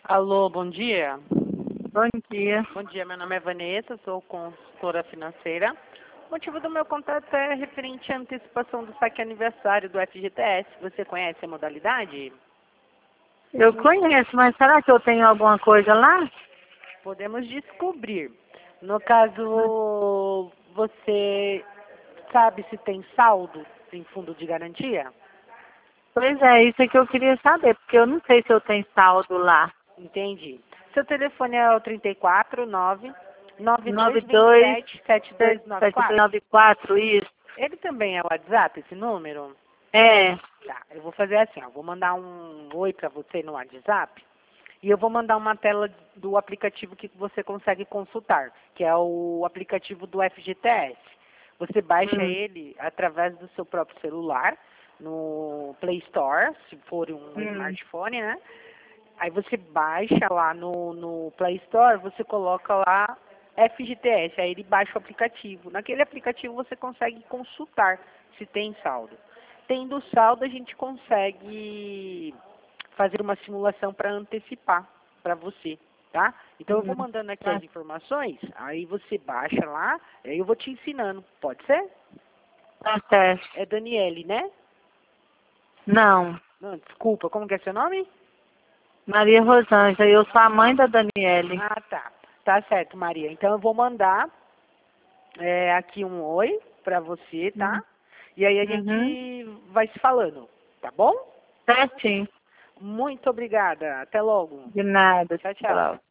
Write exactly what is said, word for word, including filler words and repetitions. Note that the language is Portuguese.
Alô, bom dia. Bom dia. Bom dia, meu nome é Vanessa, sou consultora financeira. O motivo do meu contato é referente à antecipação do saque aniversário do F G T S. Você conhece a modalidade? Eu conheço, mas será que eu tenho alguma coisa lá? Podemos descobrir. No caso, você sabe se tem saldo em fundo de garantia? Pois é, isso é que eu queria saber, porque eu não sei se eu tenho saldo lá. Entendi. Seu telefone é o trinta e quatro, nove, nove dois nove dois dois sete, sete dois nove sete dois quatro. nove quatro, isso. Ele também é o WhatsApp, esse número? É. Tá, eu vou fazer assim, ó, vou mandar um oi para você no WhatsApp e eu vou mandar uma tela do aplicativo que você consegue consultar, que é o aplicativo do F G T S. Você baixa Hum. ele através do seu próprio celular, no Play Store, se for um Hum. smartphone, né? Aí você baixa lá no, no Play Store, você coloca lá F G T S, aí ele baixa o aplicativo. Naquele aplicativo você consegue consultar se tem saldo. Tendo saldo, a gente consegue fazer uma simulação para antecipar para você, tá? Então eu vou Hum. mandando aqui Tá, as informações, aí você baixa lá, aí eu vou te ensinando. Pode ser? tá certo. É Daniele, né? Não. Não, desculpa, como que é seu nome? Maria Rosângela, eu sou a mãe da Daniele. Ah, tá. Tá certo, Maria. Então eu vou mandar é, aqui um oi pra você, tá? Hum. E aí a Uhum. gente vai se falando, tá bom? Certinho. Muito obrigada. Até logo. De nada. Tchau, tchau. Tchau.